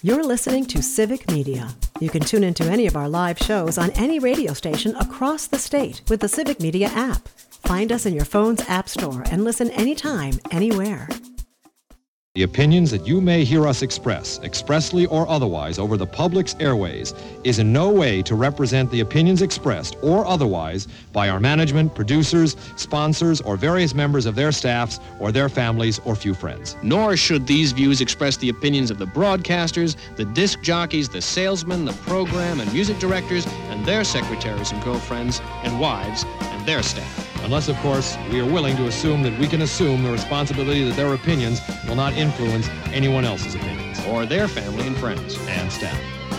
You're listening to Civic Media. You can tune into any of our live shows on any radio station across the state with the Civic Media app. Find us in your phone's app store and listen anytime, anywhere. The opinions that you may hear us express, expressly or otherwise, over the public's airways, is in no way to represent the opinions expressed or otherwise by our management, producers, sponsors, or various members of their staffs or their families or few friends. Nor should these views express the opinions of the broadcasters, the disc jockeys, the salesmen, the program and music directors, and their secretaries and girlfriends and wives and their staff. Unless, of course, we are willing to assume that we can assume the responsibility that their opinions will not influence anyone else's opinions. Or their family and friends. And staff.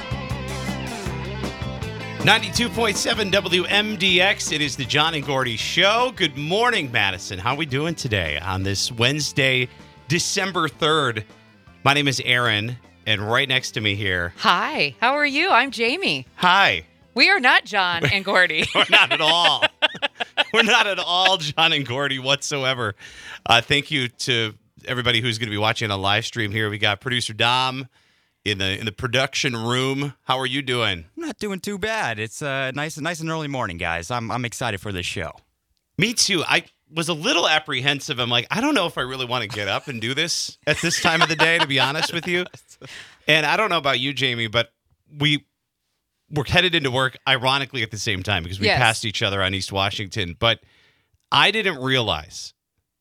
92.7 WMDX. It is the John and Gordy Show. Good morning, Madison. How are we doing today on this Wednesday, December 3rd? My name is Aaron, and right next to me here. Hi. How are you? I'm Jamie. Hi. We are not John and Gordy. We're not at all. We're not at all John and Gordy whatsoever. Thank you to everybody who's going to be watching on live stream here. We got producer Dom in the production room. How are you doing? I'm not doing too bad. It's nice and early morning, guys. I'm excited for this show. Me too. I was a little apprehensive. I'm like, I don't know if I really want to get up and do this at this time of the day, to be honest with you. And I don't know about you, Jamie, but we're headed into work, ironically, at the same time because we passed each other on East Washington. But I didn't realize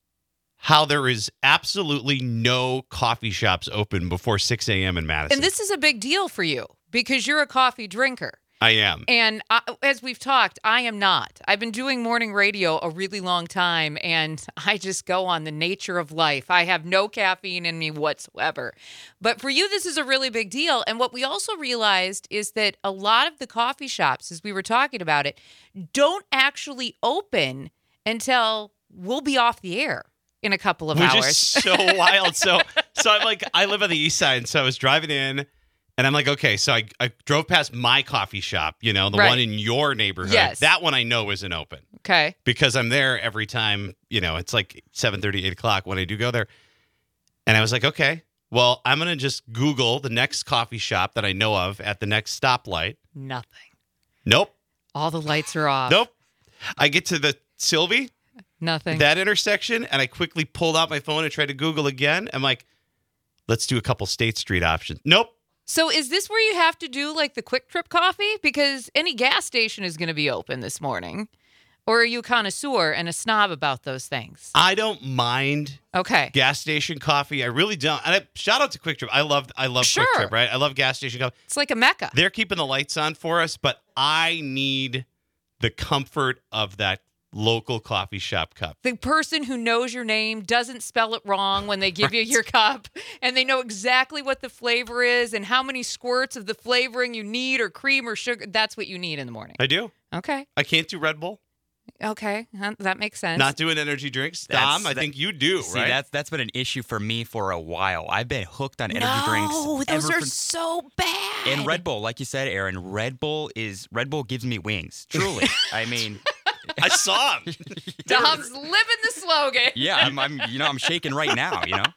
how there is absolutely no coffee shops open before 6 a.m. in Madison. And this is a big deal for you because you're a coffee drinker. I am. And as we've talked, I am not. I've been doing morning radio a really long time, and I just go on the nature of life. I have no caffeine in me whatsoever. But for you, this is a really big deal. And what we also realized is that a lot of the coffee shops, as we were talking about it, don't actually open until we'll be off the air in a couple of hours. Which is so wild. So I'm like, I live on the east side, so I was driving in. And I'm like, okay, so I drove past my coffee shop, the one in your neighborhood. Yes. That one I know isn't open. Okay. Because I'm there every time, it's like 7:30, 8 o'clock when I do go there. And I was like, okay, well, I'm going to just Google the next coffee shop that I know of at the next stoplight. Nothing. Nope. All the lights are off. Nope. I get to the Sylvie. Nothing. That intersection, and I quickly pulled out my phone and tried to Google again. I'm like, let's do a couple State Street options. Nope. So is this where you have to do like the Quick Trip coffee? Because any gas station is going to be open this morning. Or are you a connoisseur and a snob about those things? I don't mind gas station coffee. I really don't. And shout out to Quick Trip. I love Sure. Quick Trip, right? I love gas station coffee. It's like a mecca. They're keeping the lights on for us, but I need the comfort of that local coffee shop cup. The person who knows your name doesn't spell it wrong when they give you your cup, and they know exactly what the flavor is and how many squirts of the flavoring you need or cream or sugar. That's what you need in the morning. I do. Okay. I can't do Red Bull. Okay. That makes sense. Not doing energy drinks. Dom, I think you do, see, right? That's been an issue for me for a while. I've been hooked on energy drinks. No, those are so bad. And Red Bull, like you said, Aaron, Red Bull gives me wings. Truly. I mean, I saw him. Dom's living the slogan. Yeah, I'm shaking right now,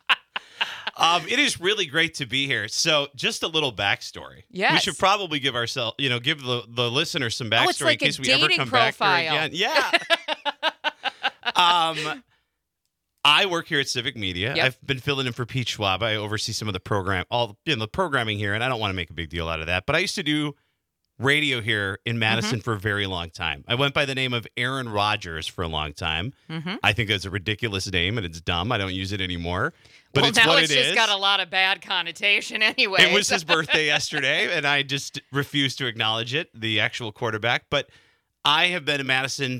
It is really great to be here. So, just a little backstory. Yes. We should probably give the listener some backstory it's like in case a we ever dating come profile. back here again. Yeah. I work here at Civic Media. Yep. I've been filling in for Pete Schwab. I oversee some of the the programming here, and I don't want to make a big deal out of that. But I used to do radio here in Madison for a very long time. I went by the name of Aaron Rodgers for a long time. Mm-hmm. I think that's a ridiculous name, and it's dumb. I don't use it anymore. But well, it's now what it's it just is. got a lot of bad connotation anyway. It was his birthday yesterday, and I just refused to acknowledge it, the actual quarterback. But I have been in Madison,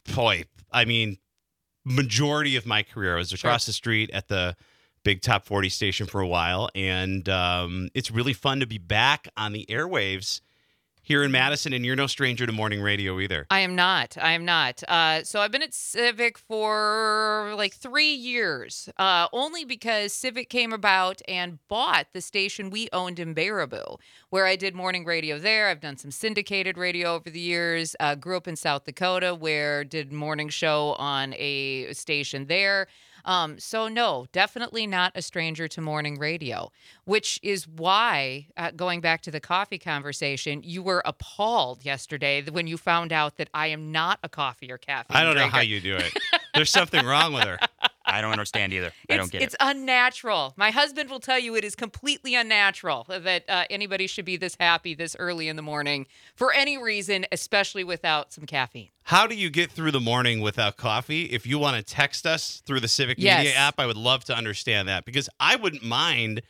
majority of my career. I was across the street at the big Top 40 station for a while, and it's really fun to be back on the airwaves here in Madison, and you're no stranger to morning radio either. I am not. So I've been at Civic for like 3 years, only because Civic came about and bought the station we owned in Baraboo, where I did morning radio there. I've done some syndicated radio over the years. Grew up in South Dakota, where did morning show on a station there. So no, definitely not a stranger to morning radio, which is why, going back to the coffee conversation, you were appalled yesterday when you found out that I am not a coffee or caffeine I don't know drinker. how you do it. There's something wrong with her. I don't understand either. I don't get It's it. unnatural. My husband will tell you it is completely unnatural that anybody should be this happy this early in the morning for any reason, especially without some caffeine. How do you get through the morning without coffee? If you want to text us through the Civic Yes. Media app, I would love to understand that because I wouldn't mind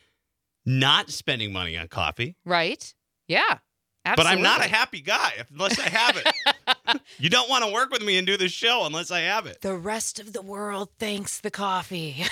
not spending money on coffee, Right? Yeah. but Absolutely. I'm not a happy guy unless I have it. You don't want to work with me and do this show unless I have it. The rest of the world thanks the coffee.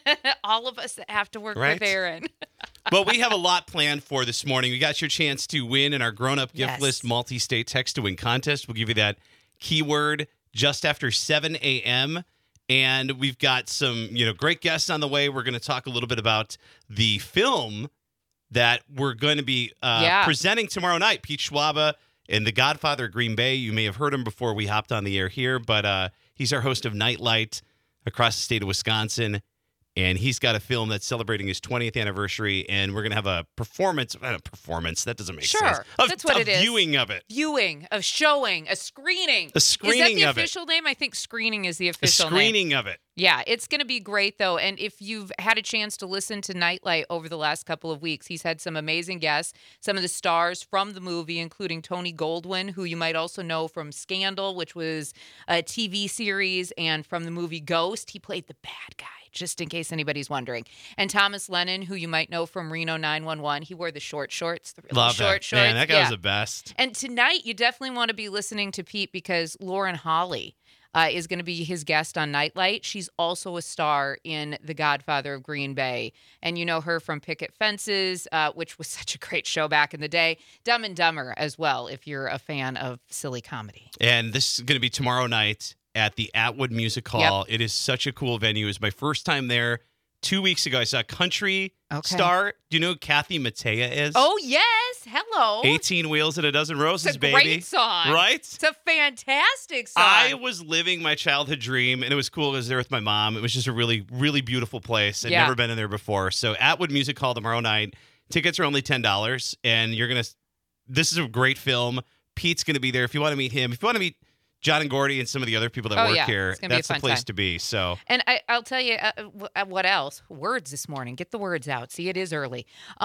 All of us that have to work Right? with Aaron. But we have a lot planned for this morning. We got your chance to win in our grown-up gift Yes. list multi-state text-to-win contest. We'll give you that keyword just after 7 a.m., and we've got some great guests on the way. We're going to talk a little bit about the film that we're going to be presenting tomorrow night. Pete Schwaba and The Godfather of Green Bay. You may have heard him before we hopped on the air here, but he's our host of Nightlight across the state of Wisconsin. And he's got a film that's celebrating his 20th anniversary, and we're going to have a performance. Not a performance. That doesn't make sense. Sure, that's what it is. Viewing of it. Viewing, a showing, a screening. A screening Is that the of it. official name? I think screening is the A official name. screening of it. Yeah, it's going to be great, though. And if you've had a chance to listen to Nightlight over the last couple of weeks, he's had some amazing guests, some of the stars from the movie, including Tony Goldwyn, who you might also know from Scandal, which was a TV series, and from the movie Ghost. He played the bad guy, just in case anybody's wondering. And Thomas Lennon, who you might know from Reno 911. He wore the short shorts, the really Love short that. shorts. Man, that guy Yeah. was the best. And tonight, you definitely want to be listening to Pete because Lauren Holly is going to be his guest on Nightlight. She's also a star in The Godfather of Green Bay. And you know her from Picket Fences, which was such a great show back in the day. Dumb and Dumber as well, if you're a fan of silly comedy. And this is going to be tomorrow night at the Atwood Music Hall. It is such a cool venue. It was my first time there. 2 weeks ago, I saw a country star. Do you know who Kathy Mattea is? Oh, yes. Hello. 18 Wheels and a Dozen Roses, It's a baby. great song. Right? It's a fantastic song. I was living my childhood dream, and it was cool. I was there with my mom. It was just a really, really beautiful place. I'd never been in there before. So Atwood Music Hall tomorrow night. Tickets are only $10, and you're going to – this is a great film. Pete's going to be there. If you want to meet him, if you want to meet John and Gordy and some of the other people that work here, It's gonna be that's a the fun place time. to be. So And I'll tell you what else. Words this morning. Get the words out. See, it is early.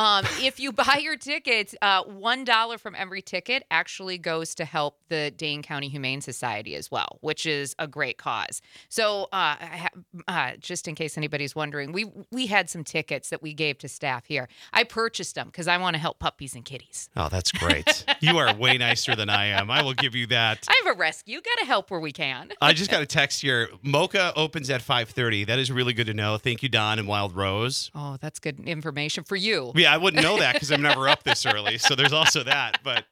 If you buy your tickets, $1 from every ticket actually goes to help the Dane County Humane Society as well, which is a great cause. So just in case anybody's wondering, we had some tickets that we gave to staff here. I purchased them because I want to help puppies and kitties. oh, that's great. You are way nicer than I am. I will give you that. I have a rescue. Got to help where we can. I just got a text here. Mocha opens at 5:30. That is really good to know. Thank you, Don and Wild Rose. Oh, that's good information for you. Yeah, I wouldn't know that because I'm never up this early. So there's also that. But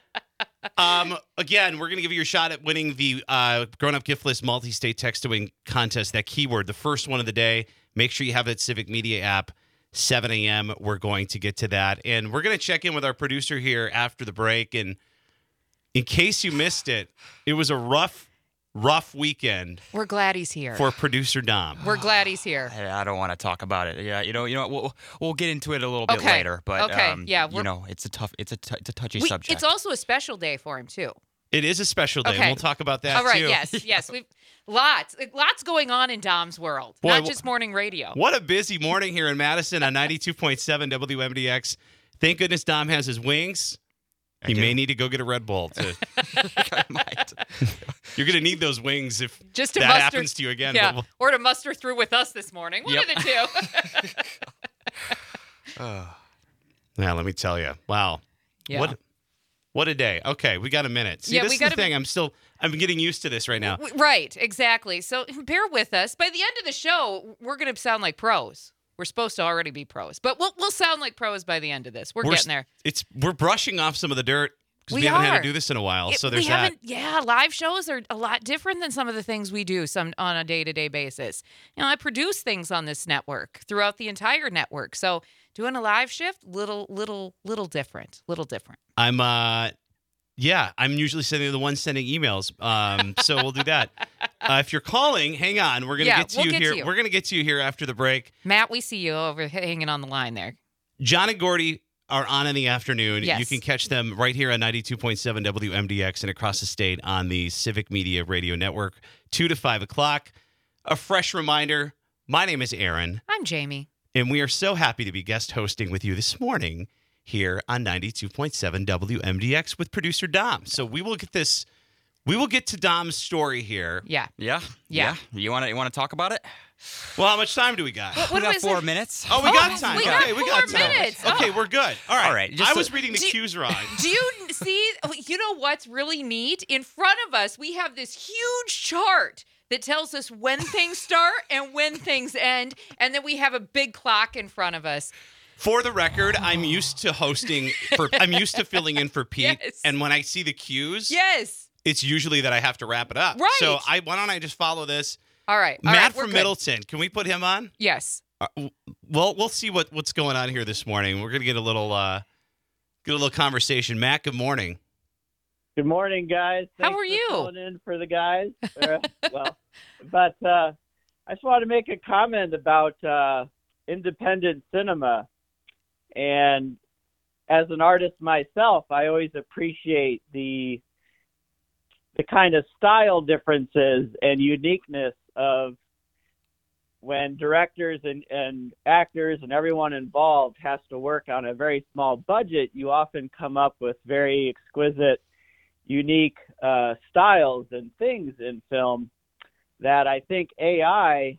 again, we're going to give you your shot at winning the grown-up gift list multi-state text-to-win contest. That keyword, the first one of the day. Make sure you have that Civic Media app. 7 a.m. We're going to get to that. And we're going to check in with our producer here after the break. And in case you missed it, it was a rough weekend We're glad he's here. for producer Dom. We're glad he's here. I don't want to talk about it. Yeah, you know, we'll get into it a little bit Okay. later. But Okay, yeah, you know, it's a touchy We- subject. It's also a special day for him too. It is a special day. Okay. And we'll talk about that All right, too. yes. We've lots going on in Dom's world, Boy, not just morning radio. What a busy morning here in Madison on 92.7 WMDX. Thank goodness Dom has his wings. He may need to go get a Red Bull. I might. You're going to need those wings if Just to that muster, happens to you again. yeah, But or to muster through with us this morning. One Yep. of the two. yeah, let me tell you. Wow. Yeah. What a day. Okay, we got a minute. See, Yeah, this we is the gotta be- thing. I'm getting used to this right now. Right, exactly. So bear with us. By the end of the show, we're going to sound like pros. We're supposed to already be pros, but we'll sound like pros by the end of this. We're getting there. We're brushing off some of the dirt because we We haven't had are. to do this in a while. So We there's that. haven't- Yeah, live shows are a lot different than some of the things we do on a day-to-day basis. You know, I produce things on this network throughout the entire network. So doing a live shift, little different. I'm Yeah, I'm usually the one sending emails. So we'll do that. If you're calling, hang on. We're going to get to you here. We're going to get to you here after the break. Matt, we see you over hanging on the line there. John and Gordy are on in the afternoon. Yes. You can catch them right here on 92.7 WMDX and across the state on the Civic Media Radio Network, 2 to 5 o'clock. A fresh reminder, my name is Aaron. I'm Jamie. And we are so happy to be guest hosting with you this morning here on 92.7 WMDX with producer Dom. So we will get to Dom's story here. Yeah. Yeah. You want to talk about it? Well, how much time do we got? We got 4 minutes. Oh, we got time. We Okay, got we got 4 time. minutes. Okay, we're good. All right. Just I was reading the cues wrong. Do you see? You know what's really neat? In front of us, we have this huge chart that tells us when things start and when things end, and then we have a big clock in front of us. For the record, I'm used to filling in for Pete, Yes. and when I see the cues, Yes. it's usually that I have to wrap it up. Right. So why don't I just follow this? All right. Matt we're from good. Middleton, can we put him on? Yes. Well, we'll see what's going on here this morning. We're gonna get a little conversation. Matt, good morning. Good morning, guys. How Thanks are you? for calling in for the guys. But I just want to make a comment about independent cinema. And as an artist myself, I always appreciate the kind of style differences and uniqueness of when directors and actors and everyone involved has to work on a very small budget. You often come up with very exquisite, unique styles and things in film that I think AI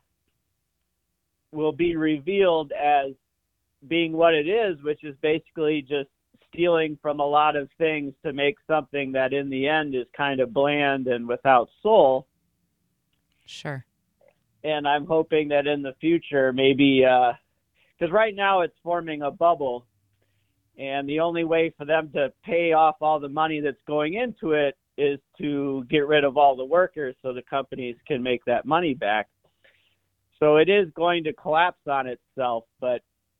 will be revealed as being what it is, which is basically just stealing from a lot of things to make something that in the end is kind of bland and without soul. Sure. And I'm hoping that in the future, maybe, because right now it's forming a bubble, and the only way for them to pay off all the money that's going into it is to get rid of all the workers so the companies can make that money back. So it is going to collapse on itself, but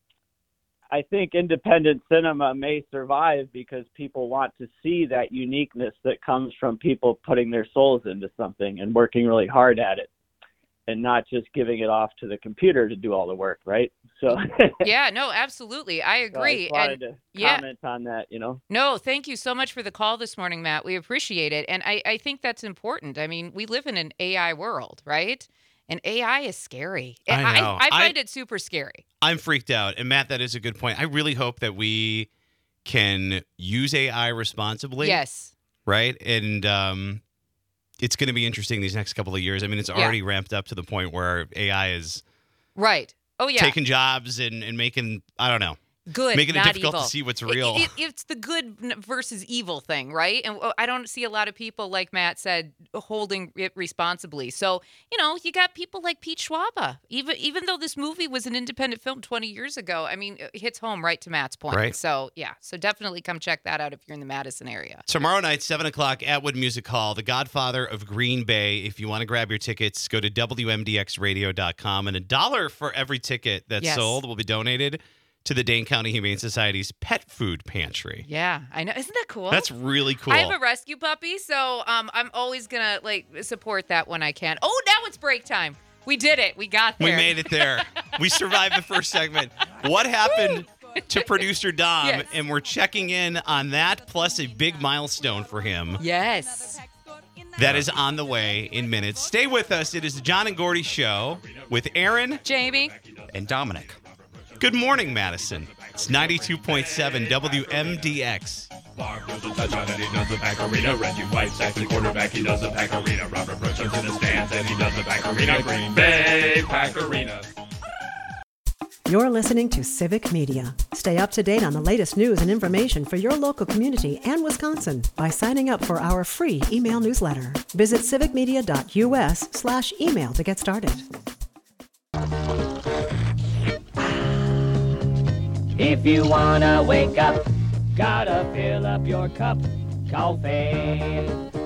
I think independent cinema may survive because people want to see that uniqueness that comes from people putting their souls into something and working really hard at it and not just giving it off to the computer to do all the work, right? So Yeah, no, absolutely. I agree. So I just wanted to comment on that, No, thank you so much for the call this morning, Matt. We appreciate it. And I think that's important. I mean, we live in an AI world, right? And AI is scary. I know. I find it super scary. I'm freaked out. And Matt, that is a good point. I really hope that we can use AI responsibly. Yes. Right? And it's going to be interesting these next couple of years. I mean, it's already ramped up to the point where AI is right. Oh, yeah. taking jobs and making, I don't know. Good, making it not difficult evil. to see what's real. It's the good versus evil thing, right? And I don't see a lot of people, like Matt said, holding it responsibly. So, you got people like Pete Schwab. Even though this movie was an independent film 20 years ago, I mean, it hits home right to Matt's point. Right. So, yeah. So definitely come check that out if you're in the Madison area. Tomorrow night, 7 o'clock, Atwood Music Hall, The Godfather of Green Bay. If you want to grab your tickets, go to WMDXradio.com. And $1 for every ticket that's sold will be donated to the Dane County Humane Society's Pet Food Pantry. Yeah, I know. Isn't that cool? That's really cool. I have a rescue puppy, so I'm always going to support that when I can. Oh, now it's break time. We did it. We got there. We made it there. We survived the first segment. What happened to producer Dom? Yes. And we're checking in on that, plus a big milestone for him. Yes. That is on the way in minutes. Stay with us. It is the John and Gordy Show with Aaron, Jamie, and Dominic. Good morning, Madison. It's 92.7 WMDX. Mark goes a touchdown and he does the back arena. Reggie White's actually quarterback, he does the back arena. Robert Burchard's in the stands and he does the back arena. Green Bay Pack Arena. You're listening to Civic Media. Stay up to date on the latest news and information for your local community and Wisconsin by signing up for our free email newsletter. Visit civicmedia.us/email to get started. If you wanna wake up, gotta fill up your cup, coffee.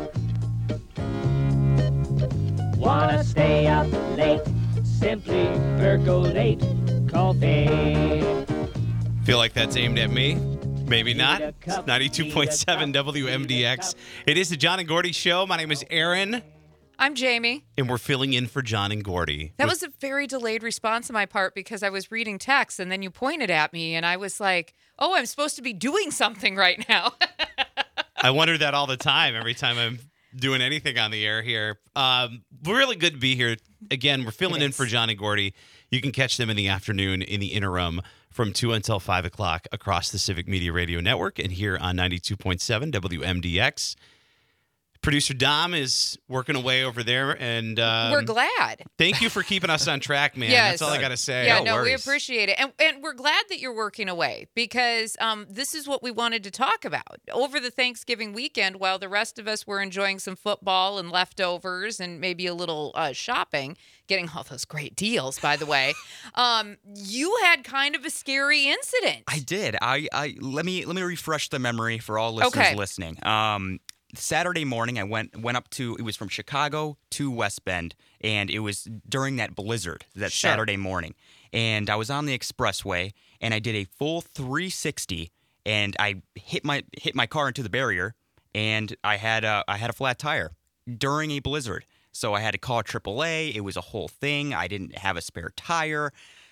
Wanna stay up late, simply percolate, coffee. Feel like that's aimed at me? Maybe not. It's 92.7 WMDX. It is the John and Gordy Show. My name is Aaron, I'm Jamie. and we're filling in for John and Gordy. That was a very delayed response on my part because I was reading text and then you pointed at me and I was like, oh, I'm supposed to be doing something right now. I wonder that all the time, every time I'm doing anything on the air here. Really good to be here. Again, we're filling in for John and Gordy. You can catch them in the afternoon in the interim from 2 until 5 o'clock across the Civic Media Radio Network and here on 92.7 WMDX. Producer Dom is working away over there, and We're glad. thank you for keeping us on track, man. Yes. That's all I got to say. Yeah, No no, we worries. appreciate it. And we're glad that you're working away because this is what we wanted to talk about. Over the Thanksgiving weekend, while the rest of us were enjoying some football and leftovers and maybe a little shopping, getting all those great deals, by the way, you had kind of a scary incident. I did. Let me refresh the memory for all listeners Okay. listening. Saturday morning, I went up to. It was from Chicago to West Bend, and it was during that blizzard that Sure. Saturday morning. And I was on the expressway, and I did a full 360, and I hit my car into the barrier, and I had a flat tire during a blizzard. So I had to call AAA. It was a whole thing. I didn't have a spare tire,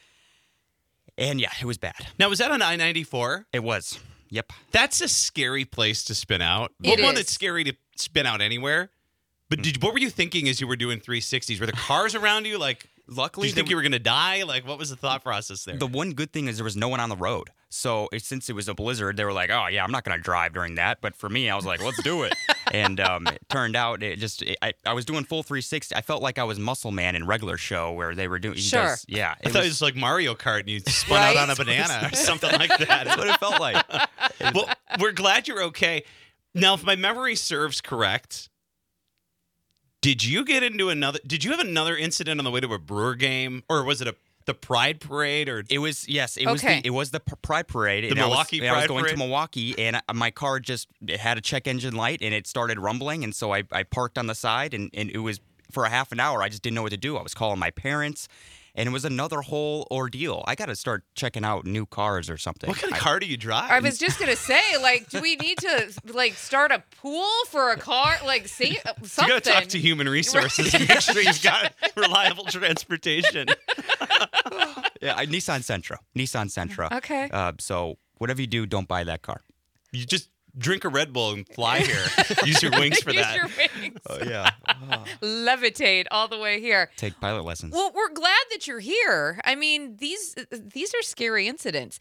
and yeah, it was bad. Now, was that on I-94? It was. Yep. That's a scary place to spin out. It One is. that's scary to spin out anywhere. But what were you thinking as you were doing 360s? Were there cars around you? Like, Luckily, did you think you were going to die? Like, what was the thought process there? the one good thing is there was no one on the road. So since it was a blizzard, they were like, "Oh yeah, I'm not going to drive during that." But for me, I was like, "Let's do it." And it turned out I was doing full 360. I felt like I was Muscle Man in regular show where they were doing. Sure. Yeah. I thought it was like Mario Kart and you spun out Right? on a banana or something like that. That's what it felt like. Well, we're glad you're okay. Now, if my memory serves correct, did you have another incident on the way to a Brewer game? Or was it the Pride Parade? Or It was Okay. it was the Pride Parade. The and I was- Milwaukee I was Pride going Parade? to Milwaukee, and my car it had a check engine light, and it started rumbling, and so I parked on the side, and it was for a half an hour. I just didn't know what to do. I was calling my parents, and it was another whole ordeal. I got to start checking out new cars or something. what kind of car do you drive? I was just gonna say, like, do we need to like start a pool for a car? Like, see something. You got to talk to human resources and make sure you've got reliable transportation. Yeah, Nissan Sentra. Okay. So whatever you do, don't buy that car. You just drink a Red Bull and fly here. Use your wings for Use that. your wings. Yeah. Levitate all the way here. Take pilot lessons. Well, we're glad that you're here. I mean, these are scary incidents.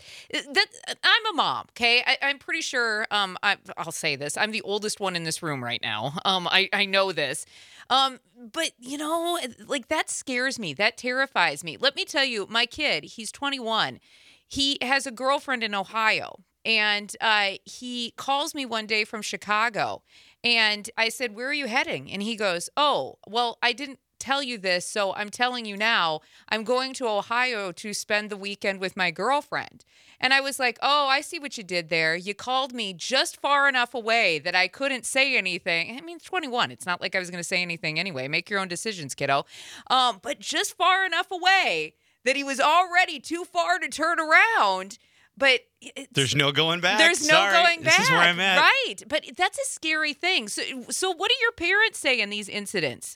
I'm a mom, okay? I'm pretty sure. I'll say this. I'm the oldest one in this room right now. I know this. But like that scares me. That terrifies me. Let me tell you, my kid, he's 21. He has a girlfriend in Ohio. And he calls me one day from Chicago. And I said, "Where are you heading?" And he goes, "Oh, well, I didn't tell you this, so I'm telling you now. I'm going to Ohio to spend the weekend with my girlfriend." And I was like, "Oh, I see what you did there. You called me just far enough away that I couldn't say anything." I mean, 21. It's not like I was going to say anything anyway. Make your own decisions, kiddo. But just far enough away that he was already too far to turn around. But There's no going back. there's no Sorry, going back. This is where I'm at. Right. But that's a scary thing. So what do your parents say in these incidents?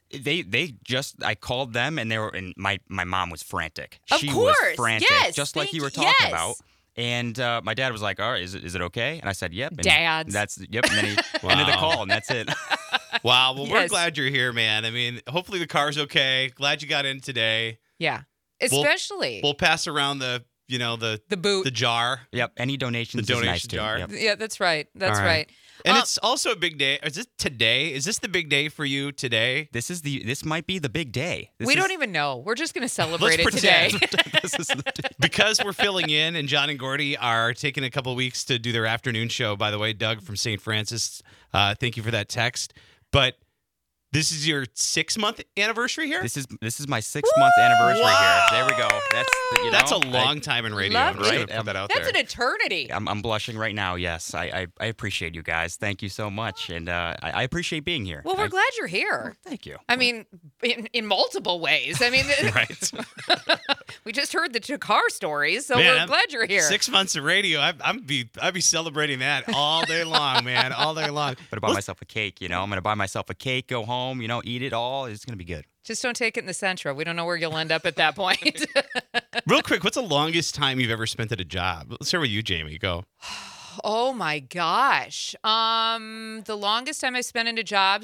I called them, and my mom was frantic. Of She course. was frantic, Yes, just like thank you were you. talking Yes. about. And my dad was like, "All right, is it okay?" And I said, "Yep." And Dads. And then he ended the Wow. call, and that's it. Wow. Well, we're Yes. glad you're here, man. I mean, hopefully the car's okay. Glad you got in today. Yeah. Especially We'll pass around the boot. the jar. Yep. Any donations The is nice donation too. jar. Yep. Yeah, that's right. That's All right. right. And it's also a big day. Is this today? Is this the big day for you today? This might be the big day. We don't even know. We're just going to celebrate it today. pretend. This is the Because we're filling in, and John and Gordy are taking a couple of weeks to do their afternoon show. By the way, Doug from St. Francis, thank you for that text. But this is your 6-month anniversary here? This is my 6-month anniversary Wow. here. There we go. That's a long time in radio. Love I'm just it. going to put that out That's there. an eternity. I'm blushing right now. Yes, I appreciate you guys. Thank you so much, and I appreciate being here. Well, we're glad you're here. Thank you. I mean, in multiple ways. I mean, Right. We just heard the Jakar stories, so Man, we're I'm- glad you're here. 6 months of radio. I'd be celebrating that all day long, man, all day long. I'm gonna buy myself a cake. I'm gonna buy myself a cake, go home, eat it all. It's gonna be good. Just don't take it in the Sentra. We don't know where you'll end up at that point. Real quick, what's the longest time you've ever spent at a job? Let's start with you, Jamie. Go. Oh my gosh. The longest time I spent in a job,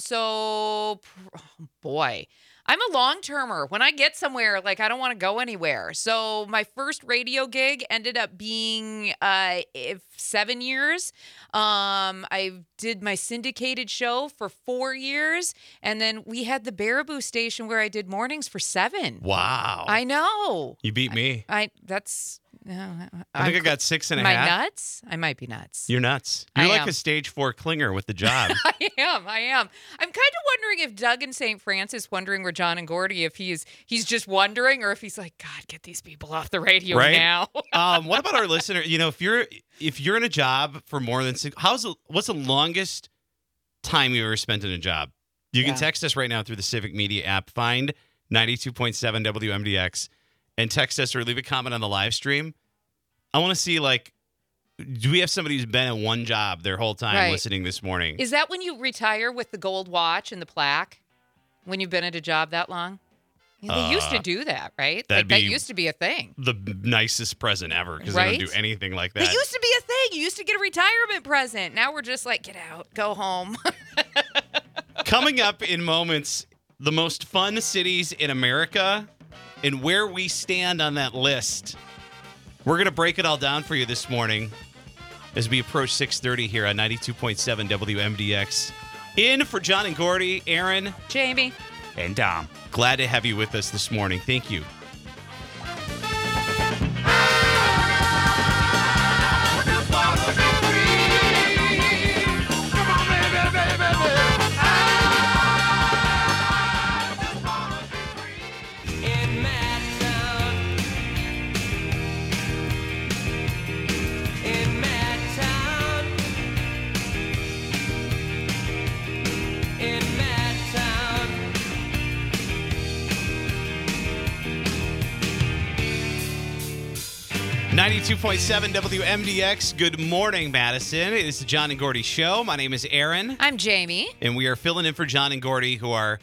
boy. I'm a long-termer. When I get somewhere, I don't want to go anywhere. So my first radio gig ended up being 7 years. I did my syndicated show for 4 years, and then we had the Baraboo station where I did mornings for 7. Wow. I know. You beat me. I think I got 6.5. Am I nuts? I might be nuts. You're nuts. You're I like am. a stage 4 clinger with the job. I am. I'm kind of wondering if Doug in St. Francis wondering where John and Gordy, if he's just wondering, or if he's like, God, get these people off the radio Right? now. What about our listener? If you're in a job for more than 6, what's the longest time you ever spent in a job? You can text us right now through the Civic Media app. Find 92.7 WMDX and text us or leave a comment on the live stream. I want to see, do we have somebody who's been at one job their whole time listening this morning? Is that when you retire with the gold watch and the plaque? When you've been at a job that long? They used to do that, right? That'd That be used to be a thing. the nicest present ever because they Right? don't do anything like that. That used to be a thing. You used to get a retirement present. Now we're just like, get out, go home. Coming up in moments, the most fun cities in America and where we stand on that list. We're going to break it all down for you this morning as we approach 6:30 here on 92.7 WMDX. In for John and Gordy, Aaron, Jamie. And Dom. glad to have you with us this morning. Thank you. In Madtown. 92.7 WMDX. Good morning, Madison. It is the John and Gordy Show. My name is Aaron. I'm Jamie. And we are filling in for John and Gordy, who are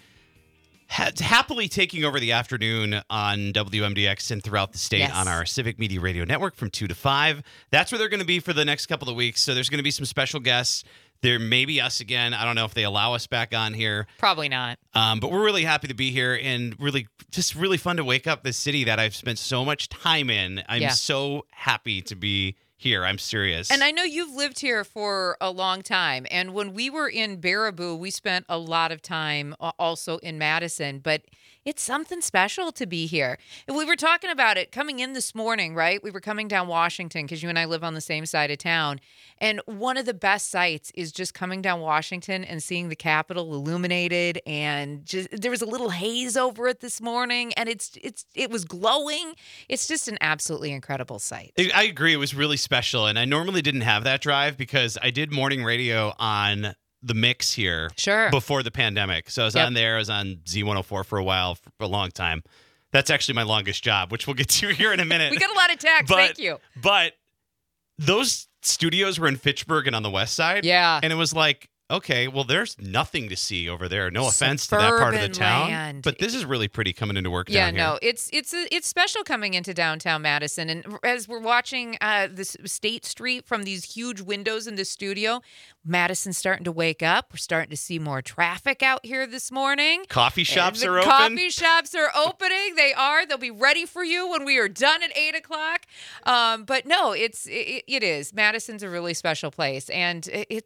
happily taking over the afternoon on WMDX and throughout the state on our Civic Media Radio Network from 2 to 5. That's where they're going to be for the next couple of weeks. So there's going to be some special guests. There may be us again. I don't know if they allow us back on here. Probably not. But we're really happy to be here and really fun to wake up this city that I've spent so much time in. I'm so happy to be here. I'm serious. And I know you've lived here for a long time. And when we were in Baraboo, we spent a lot of time also in Madison. But it's something special to be here. And we were talking about it coming in this morning, right? We were coming down Washington because you and I live on the same side of town. And one of the best sights is just coming down Washington and seeing the Capitol illuminated. And just there was a little haze over it this morning, and it was glowing. It's just an absolutely incredible sight. I agree. It was really special. And I normally didn't have that drive because I did morning radio on the Mix here before the pandemic. So I was on there. I was on Z104 for a while, for a long time. That's actually my longest job, which we'll get to here in a minute. We got a lot of texts. Thank you. But those studios were in Fitchburg and on the west side. Yeah. And it was like, okay, well, there's nothing to see over there. No offense to that part of the town. Land. But this is really pretty coming into work down here. Yeah, no, it's special coming into downtown Madison. And as we're watching this State Street from these huge windows in the studio, Madison's starting to wake up. We're starting to see more traffic out here this morning. Coffee shops are open. Coffee shops are opening. They are. They'll be ready for you when we are done at 8 o'clock. But no, it is. Madison's a really special place. And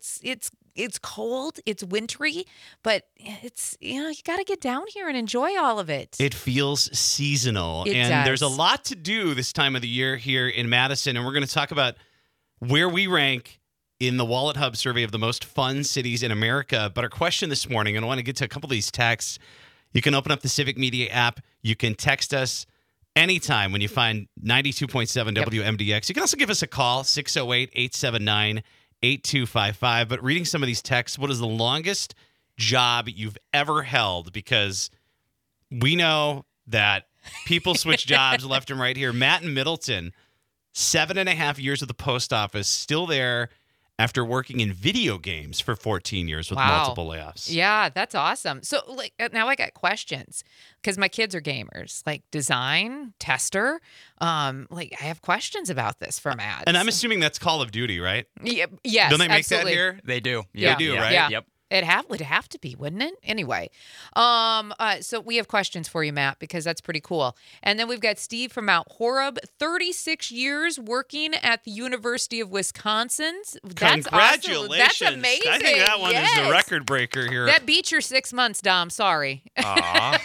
it's cold, it's wintry, but it's, you got to get down here and enjoy all of it. It feels seasonal. It and does. There's a lot to do this time of the year here in Madison. And we're going to talk about where we rank in the Wallet Hub survey of the most fun cities in America. But our question this morning, and I want to get to a couple of these texts. You can open up the Civic Media app. You can text us anytime when you find 92.7 WMDX. You can also give us a call, 608-879-8255. But reading some of these texts, what is the longest job you've ever held? Because we know that People switch jobs left and right here. Matt in Middleton, 7.5 years at the post office, still there after working in video games for 14 years with multiple layoffs. Yeah, that's awesome. So now I got questions because my kids are gamers, like design, tester. I have questions about this for Matt. And I'm assuming that's Call of Duty, right? Yeah, yes, Don't they make absolutely. that here? They do. They do, right? Yeah. Yep. Would have to be, wouldn't it? Anyway, so we have questions for you, Matt, because that's pretty cool. And then we've got Steve from Mount Horeb, 36 years working at the University of Wisconsin. That's Congratulations. awesome. That's amazing. I think that one is the record breaker here. That beats your 6 months, Dom. Sorry. Aw.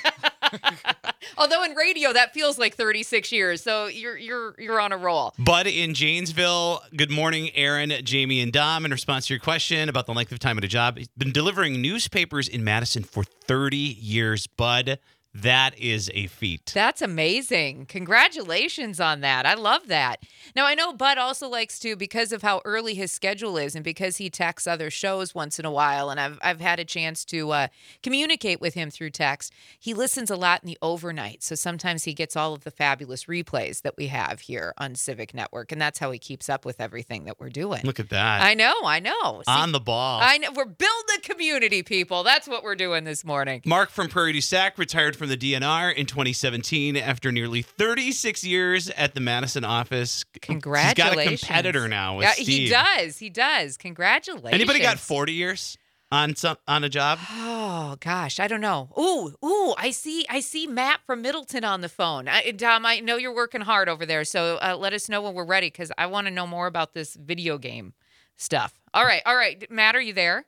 Although in radio that feels like 36 years, so you're on a roll. Bud in Janesville. Good morning, Aaron, Jamie, and Dom. In response to your question about the length of time at a job, he's been delivering newspapers in Madison for 30 years. Bud, that is a feat. That's amazing. Congratulations on that. I love that. Now, I know Bud also likes to, because of how early his schedule is and because he texts other shows once in a while, and I've had a chance to communicate with him through text, he listens a lot in the overnight. So sometimes he gets all of the fabulous replays that we have here on Civic Network, and that's how he keeps up with everything that we're doing. Look at that. I know. See, on the ball. I know. We're building a community, people. That's what we're doing this morning. Mark from Prairie du Sac retired from the DNR in 2017 after nearly 36 years at the Madison office. Congratulations. He's got a competitor now with Steve. He does. Congratulations. Anybody got 40 years on a job? Oh gosh, I don't know. Ooh, I see Matt from Middleton on the phone. Dom, I know you're working hard over there, so let us know when we're ready because I want to know more about this video game stuff. All right. Matt, are you there?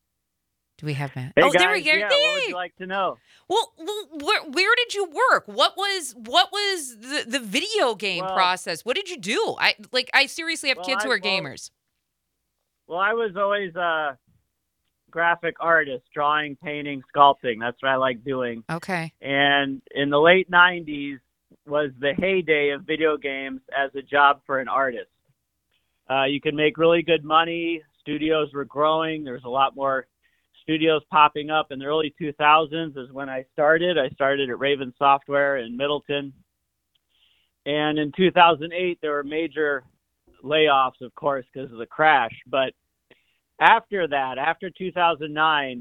Do we have Matt? Hey oh, guys, there we go. yeah, what would you like to know? Well, where did you work? What was the video game process? What did you do? I seriously have kids who are gamers. Well, I was always a graphic artist, drawing, painting, sculpting. That's what I like doing. Okay. And in the late 90s was the heyday of video games as a job for an artist. You could make really good money. Studios were growing. There's a lot more studios popping up. In the early 2000s is when I started. I started at Raven Software in Middleton. And in 2008, there were major layoffs, of course, because of the crash. But after that, after 2009,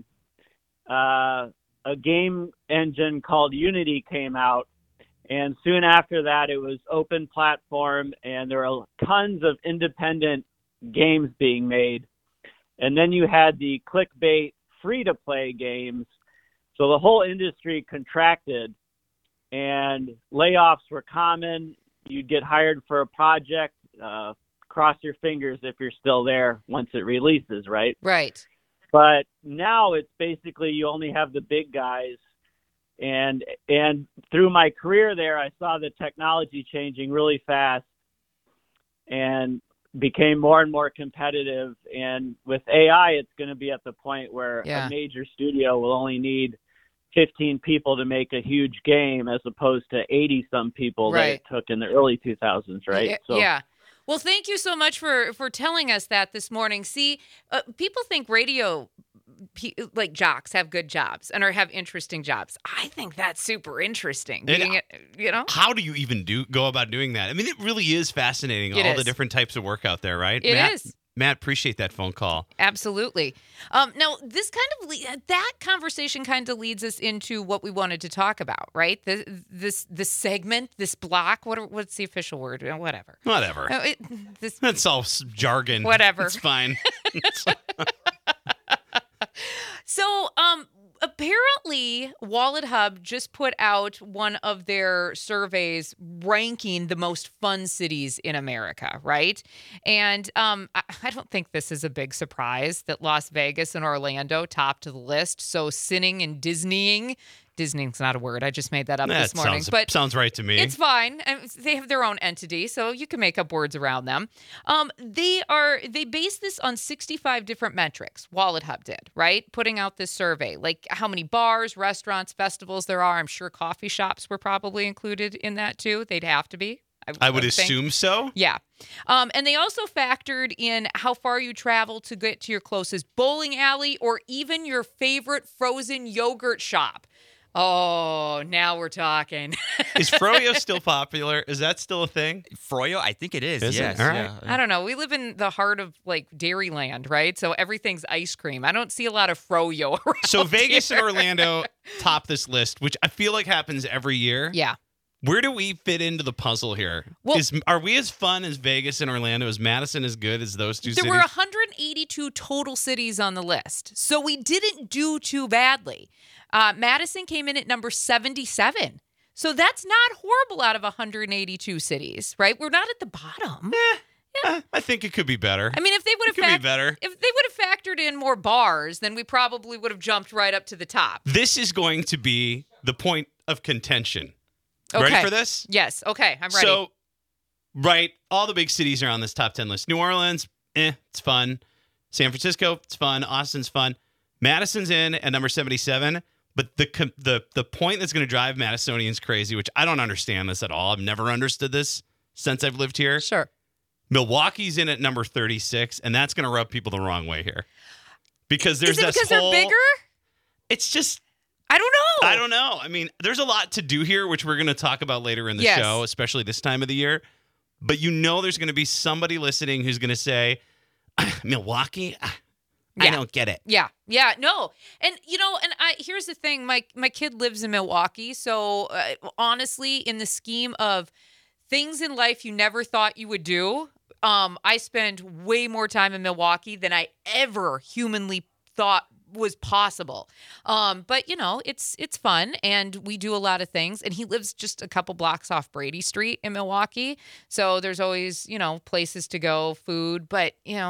a game engine called Unity came out. And soon after that, it was open platform, and there were tons of independent games being made. And then you had the clickbait free-to-play games. So the whole industry contracted, and layoffs were common. You'd get hired for a project, cross your fingers if you're still there once it releases, right? Right. But now it's basically you only have the big guys. And through my career there, I saw the technology changing really fast and became more and more competitive. And with AI, it's going to be at the point where a major studio will only need 15 people to make a huge game as opposed to 80-some people that it took in the early 2000s, right? Yeah. Well, thank you so much for telling us that this morning. See, people think radio like jocks have good jobs and or have interesting jobs. I think that's super interesting. How do you even go about doing that? I mean, it really is fascinating, the different types of work out there, right? It is. Matt, appreciate that phone call. Absolutely. Now, this that conversation kind of leads us into what we wanted to talk about, right? This segment, this block. What's the official word? Whatever. That's all jargon. Whatever. It's fine. So, apparently, Wallet Hub just put out one of their surveys ranking the most fun cities in America, right? And I don't think this is a big surprise that Las Vegas and Orlando topped the list. So, sinning and Disneying's not a word. I just made that up this morning. But sounds right to me. It's fine. They have their own entity, so you can make up words around them. They base this on 65 different metrics. Wallet Hub did, right? Putting out this survey, like how many bars, restaurants, festivals there are. I'm sure coffee shops were probably included in that too. They'd have to be. I would assume so. Yeah. And they also factored in how far you travel to get to your closest bowling alley or even your favorite frozen yogurt shop. Oh, now we're talking. Is Froyo still popular? Is that still a thing? Froyo, I think it is. Is it? Yes. All right. Yeah. I don't know. We live in the heart of like Dairyland, right? So everything's ice cream. I don't see a lot of Froyo around. So Vegas here. and Orlando top this list, which I feel like happens every year. Yeah. Where do we fit into the puzzle here? Well- Are we as fun as Vegas and Orlando? Is Madison as good as those two There cities? were 182 total cities on the list, so we didn't do too badly. Madison came in at number 77. So that's not horrible out of 182 cities, right? We're not at the bottom. I think it could be better. I mean, if they would It could be better. if they would have factored in more bars, then we probably would have jumped right up to the top. This is going to be the point of contention. Okay. Ready for this? Yes. Okay, I'm ready. So, right, all the big cities are on this top 10 list. New Orleans, it's fun. San Francisco, it's fun. Austin's fun. Madison's in at number 77. But the point that's going to drive Madisonians crazy, which I don't understand this at all. I've never understood this since I've lived here. Sure. Milwaukee's in at number 36, and that's going to rub people the wrong way here. Because there's Is it this because whole, they're bigger? It's just, I don't know. I don't know. I mean, there's a lot to do here, which we're going to talk about later in the Yes. show, especially this time of the year. But you know there's going to be somebody listening who's going to say, Milwaukee? I don't get it. Yeah, no, and here's the thing: my kid lives in Milwaukee, so honestly, in the scheme of things in life you never thought you would do, I spend way more time in Milwaukee than I ever humanly thought was possible. But it's fun, and we do a lot of things. And he lives just a couple blocks off Brady Street in Milwaukee, so there's always places to go, food. But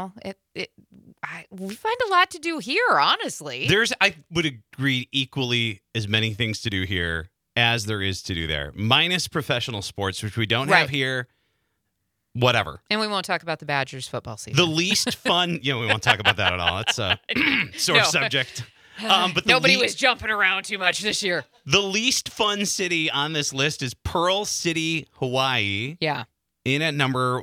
we find a lot to do here, honestly. I would agree, equally as many things to do here as there is to do there, minus professional sports, which we don't have here. Whatever. And we won't talk about the Badgers football season. The least fun, we won't talk about that at all. It's a sore subject. But nobody was jumping around too much this year. The least fun city on this list is Pearl City, Hawaii. Yeah. In at number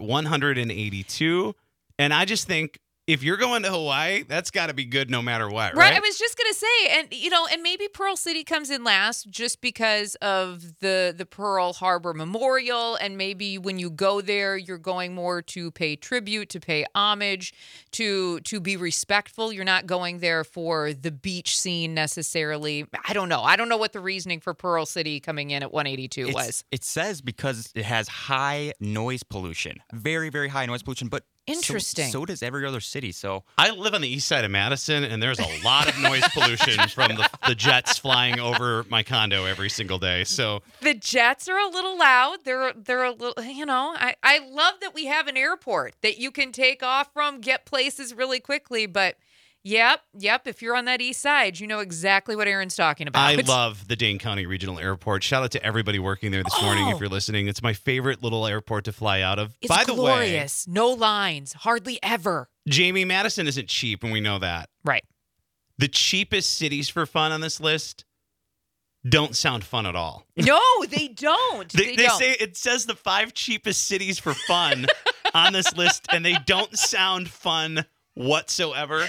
182. And I just think if you're going to Hawaii, that's got to be good no matter what, right? I was just going to say, and maybe Pearl City comes in last just because of the Pearl Harbor Memorial, and maybe when you go there, you're going more to pay tribute, to pay homage, to be respectful. You're not going there for the beach scene necessarily. I don't know. I don't know what the reasoning for Pearl City coming in at 182 was. It says because it has high noise pollution, very, very high noise pollution, but Interesting. So does every other city. So I live on the east side of Madison, and there's a lot of noise pollution from the jets flying over my condo every single day. So the jets are a little loud. They're a little, I love that we have an airport that you can take off from, get places really quickly. But yep. If you're on that east side, you know exactly what Aaron's talking about. I love the Dane County Regional Airport. Shout out to everybody working there this morning if you're listening. It's my favorite little airport to fly out of. It's By the glorious. No lines, hardly ever. Jamie, Madison isn't cheap, and we know that. Right. The cheapest cities for fun on this list don't sound fun at all. No, they don't. They say it says the 5 cheapest cities for fun on this list, and they don't sound fun whatsoever.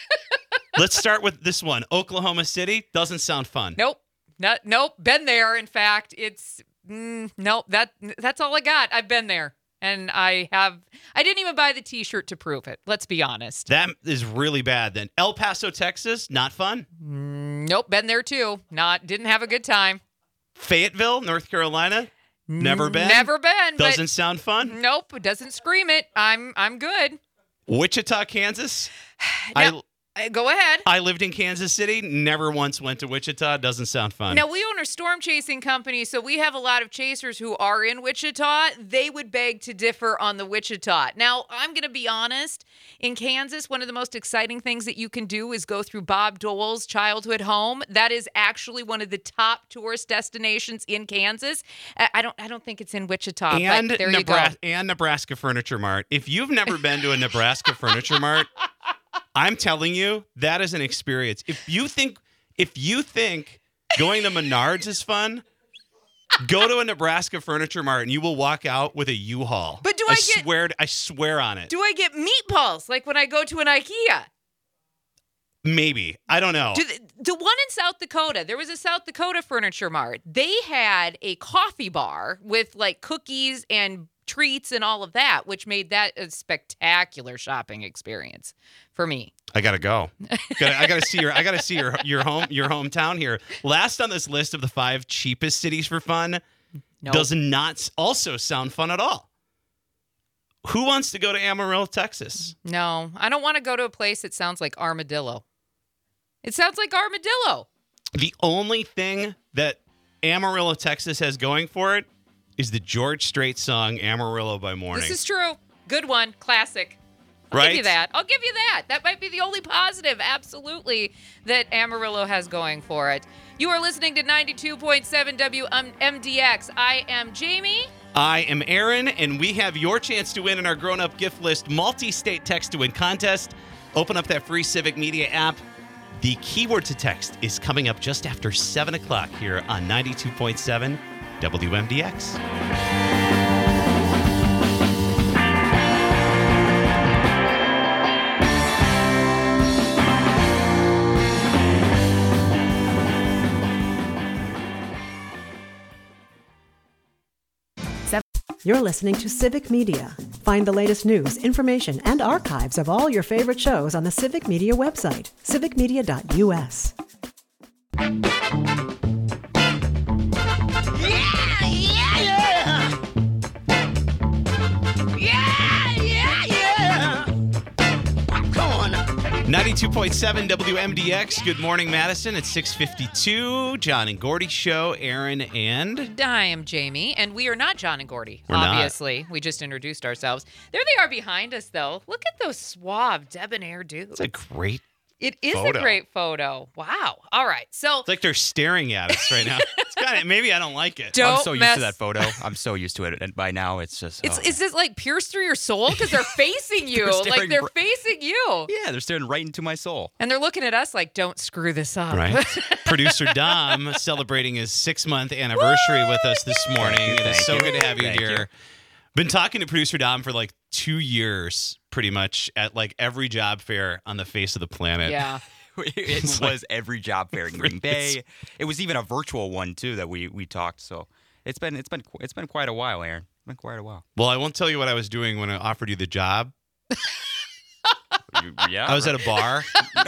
Let's start with this one. Oklahoma City doesn't sound fun. Nope. Nope. Been there. In fact, it's nope. That's all I got. I've been there. And I didn't even buy the t-shirt to prove it. Let's be honest. That is really bad then. El Paso, Texas, not fun. Nope. Been there too. Didn't have a good time. Fayetteville, North Carolina, never been. Never been. Doesn't sound fun. Nope. It doesn't scream it. I'm good. Wichita, Kansas. Now, go ahead. I lived in Kansas City. Never once went to Wichita. Doesn't sound fun. Now, we own a storm chasing company, so we have a lot of chasers who are in Wichita. They would beg to differ on the Wichita. Now, I'm going to be honest. In Kansas, one of the most exciting things that you can do is go through Bob Dole's childhood home. That is actually one of the top tourist destinations in Kansas. I don't think it's in Wichita, but there you go. And Nebraska Furniture Mart. If you've never been to a Nebraska Furniture Mart, I'm telling you, that is an experience. If you think going to Menards is fun, go to a Nebraska Furniture Mart and you will walk out with a U-Haul. But I swear on it. Do I get meatballs like when I go to an IKEA? Maybe. I don't know. The one in South Dakota, there was a South Dakota Furniture Mart. They had a coffee bar with like cookies and treats and all of that, which made that a spectacular shopping experience for me. I gotta go. I gotta see your hometown here. Last on this list of the 5 cheapest cities for fun does not also sound fun at all. Who wants to go to Amarillo, Texas? No, I don't want to go to a place that sounds like Armadillo. It sounds like Armadillo. The only thing that Amarillo, Texas has going for it is the George Strait song Amarillo by Morning. This is true. Good one. Classic. I'll give you that. I'll give you that. That might be the only positive, absolutely, that Amarillo has going for it. You are listening to 92.7 WMDX. I am Jamie. I am Aaron, and we have your chance to win in our grown-up gift list multi-state text-to-win contest. Open up that free Civic Media app. The keyword to text is coming up just after 7 o'clock here on 92.7 WMDX. You're listening to Civic Media. Find the latest news, information, and archives of all your favorite shows on the Civic Media website, civicmedia.us. Yeah, yeah, yeah! Yeah, yeah, yeah! Come on. 92.7 WMDX. Good morning, Madison. It's 6:52. John and Gordy show. Aaron and... I am Jamie, and we are not John and Gordy, We're not. obviously. We just introduced ourselves. There they are behind us, though. Look at those suave, debonair dudes. It's a great It is photo. a great photo. Wow. All right. So It's like they're staring at us right now. It's kind of, maybe I don't like it. Don't I'm so used mess- to that photo. I'm so used to it. And by now, it's just... is this like pierce through your soul? Because they're facing you. They're like staring they're br- facing you. Yeah, they're staring right into my soul. And they're looking at us like, don't screw this up. Right. Producer Dom celebrating his 6-month anniversary with us this morning. It is Thank so you. good to have you Thank here. you. Been talking to Producer Dom for like 2 years, pretty much, at like every job fair on the face of the planet. Yeah. It It's was every job fair in Green Bay. It was even a virtual one too that we talked. So it's been quite a while, Aaron. It's been quite a while. Well, I won't tell you what I was doing when I offered you the job. Yeah, I was at a bar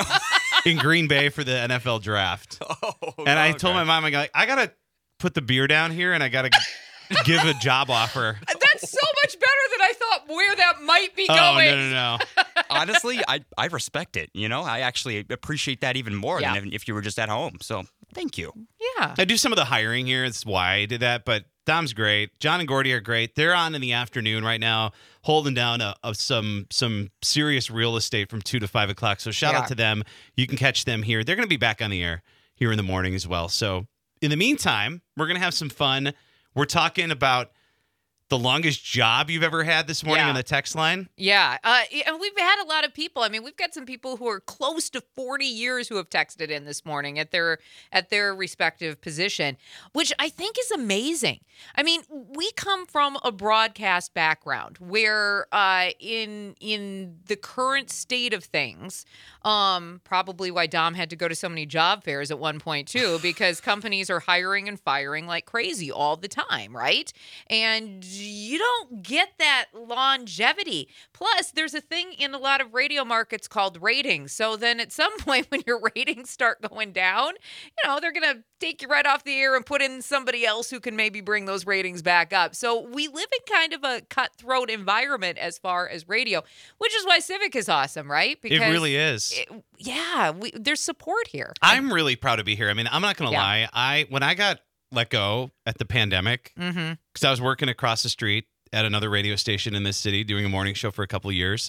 in Green Bay for the NFL draft. And I told my mom, I got to put the beer down here and I got to give a job offer. That's so much better than I thought where that might be Oh, going. no. Honestly, I respect it. You know, I actually appreciate that even more than if you were just at home. So thank you. Yeah. I do some of the hiring here. That's why I did that. But Dom's great. John and Gordy are great. They're on in the afternoon right now, holding down some serious real estate from 2 to 5 o'clock. So shout out to them. You can catch them here. They're going to be back on the air here in the morning as well. So in the meantime, we're going to have some fun. We're talking about the longest job you've ever had this morning on the text line. Yeah. And we've had a lot of people. I mean, we've got some people who are close to 40 years who have texted in this morning at their respective position, which I think is amazing. I mean, we come from a broadcast background where in the current state of things, probably why Dom had to go to so many job fairs at one point too, because companies are hiring and firing like crazy all the time, right? And you don't get that longevity. Plus, there's a thing in a lot of radio markets called ratings. So then at some point when your ratings start going down, they're going to take you right off the air and put in somebody else who can maybe bring those ratings back up. So we live in kind of a cutthroat environment as far as radio, which is why Civic is awesome, right? It really is. There's support here. I'm really proud to be here. I mean, I'm not going to lie. When I got let go at the pandemic, because I was working across the street at another radio station in this city doing a morning show for a couple of years,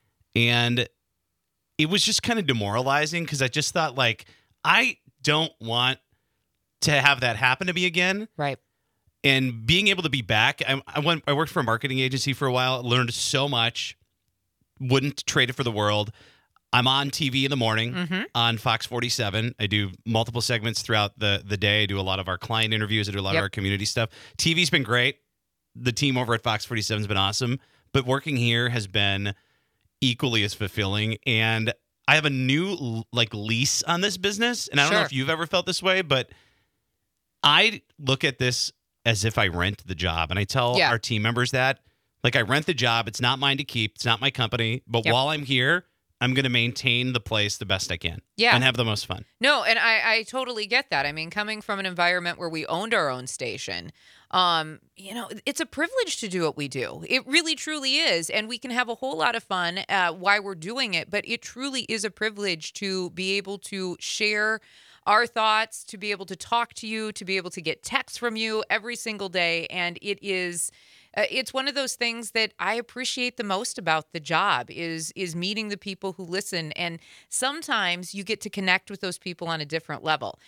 and it was just kind of demoralizing because I just thought, I don't want to have that happen to me again. Right. And being able to be back, I worked for a marketing agency for a while, learned so much, wouldn't trade it for the world. I'm on TV in the morning on Fox 47. I do multiple segments throughout the day. I do a lot of our client interviews. I do a lot of our community stuff. TV's been great. The team over at Fox 47 has been awesome. But working here has been equally as fulfilling. And I have a new lease on this business, and I don't know Sure. if you've ever felt this way, but I look at this as if I rent the job, and I tell Yeah. our team members that, I rent the job. It's not mine to keep. It's not my company. But Yep. while I'm here, I'm going to maintain the place the best I can. Yeah. And have the most fun. No, and I totally get that. I mean, coming from an environment where we owned our own station, it's a privilege to do what we do. It really, truly is. And we can have a whole lot of fun while we're doing it. But it truly is a privilege to be able to share our thoughts, to be able to talk to you, to be able to get texts from you every single day. And it is... it's one of those things that I appreciate the most about the job is meeting the people who listen. And sometimes you get to connect with those people on a different level.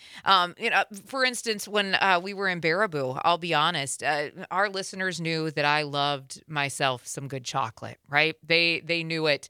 For instance, when we were in Baraboo, I'll be honest, our listeners knew that I loved myself some good chocolate, right? They knew it.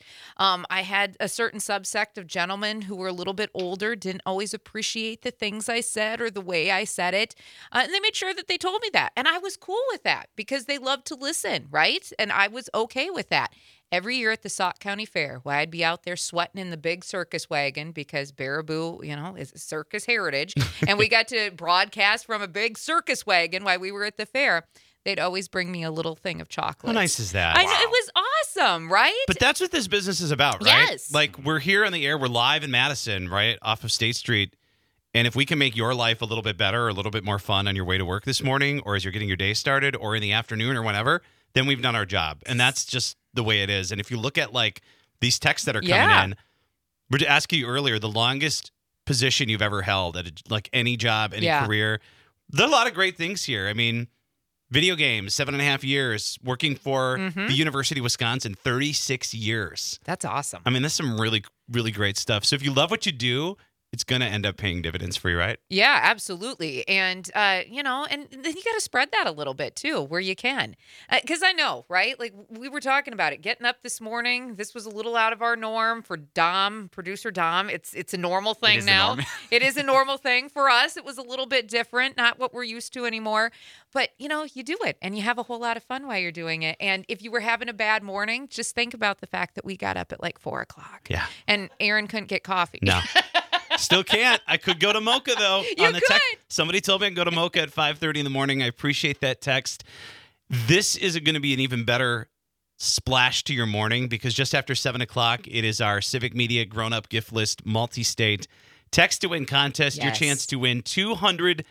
I had a certain subsect of gentlemen who were a little bit older, didn't always appreciate the things I said or the way I said it. And they made sure that they told me that. And I was cool with that because they loved to listen, right? And I was okay with that. Every year at the Sauk County Fair, where I'd be out there sweating in the big circus wagon because Baraboo, is circus heritage, and we got to broadcast from a big circus wagon while we were at the fair. They'd always bring me a little thing of chocolate. How nice is that? I know, it was awesome, right? But that's what this business is about, right? Yes. We're here on the air. We're live in Madison, right, off of State Street. And if we can make your life a little bit better or a little bit more fun on your way to work this morning or as you're getting your day started or in the afternoon or whenever, then we've done our job. And that's just the way it is. And if you look at these texts that are coming in, we're asking you earlier, the longest position you've ever held at any job, any career. There are a lot of great things here. I mean, video games, 7.5 years, working for the University of Wisconsin, 36 years. That's awesome. I mean, that's some really, really great stuff. So if you love what you do, it's going to end up paying dividends for you, right? Yeah, absolutely. And, and then you got to spread that a little bit too, where you can. Because I know, right? We were talking about it, getting up this morning. This was a little out of our norm for Dom, producer Dom. It's a normal thing now. It is a normal thing. For us, it was a little bit different, not what we're used to anymore. But, you do it and you have a whole lot of fun while you're doing it. And if you were having a bad morning, just think about the fact that we got up at 4 o'clock. Yeah. And Aaron couldn't get coffee. No. Still can't. I could go to Mocha, though. You could. Somebody told me I can go to Mocha at 5:30 in the morning. I appreciate that text. This is going to be an even better splash to your morning because just after 7 o'clock, it is our Civic Media Grown Up Gift List multi-state text to win contest. Yes. Your chance to win $200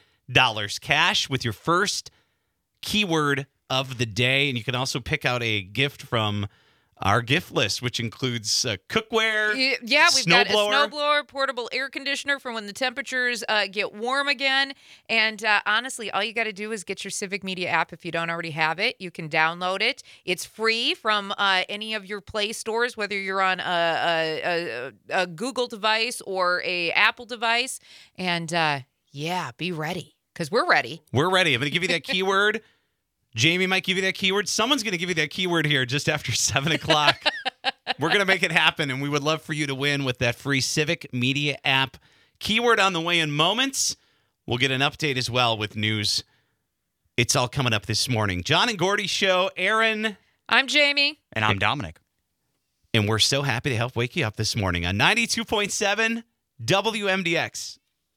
cash with your first keyword of the day. And you can also pick out a gift from our gift list, which includes cookware, yeah, we've got a snowblower. snowblower, portable air conditioner for when the temperatures get warm again. And honestly, all you got to do is get your Civic Media app if you don't already have it. You can download it. It's free from any of your Play stores, whether you're on a Google device or a Apple device. And be ready because we're ready. We're ready. I'm going to give you that keyword. Jamie might give you that keyword. Someone's going to give you that keyword here just after 7 o'clock. We're going to make it happen, and we would love for you to win with that free Civic Media app. Keyword on the way in moments. We'll get an update as well with news. It's all coming up this morning. John and Gordy Show. Aaron. I'm Jamie. And I'm Dominic. And we're so happy to help wake you up this morning on 92.7 WMDX.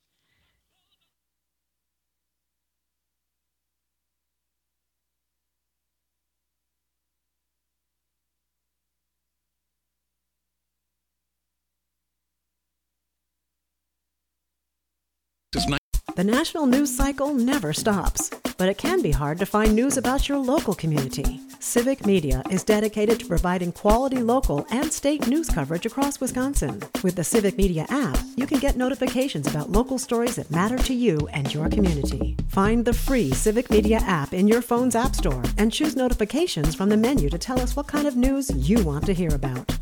The national news cycle never stops, but it can be hard to find news about your local community. Civic Media is dedicated to providing quality local and state news coverage across Wisconsin. With the Civic Media app, you can get notifications about local stories that matter to you and your community. Find the free Civic Media app in your phone's app store and choose notifications from the menu to tell us what kind of news you want to hear about.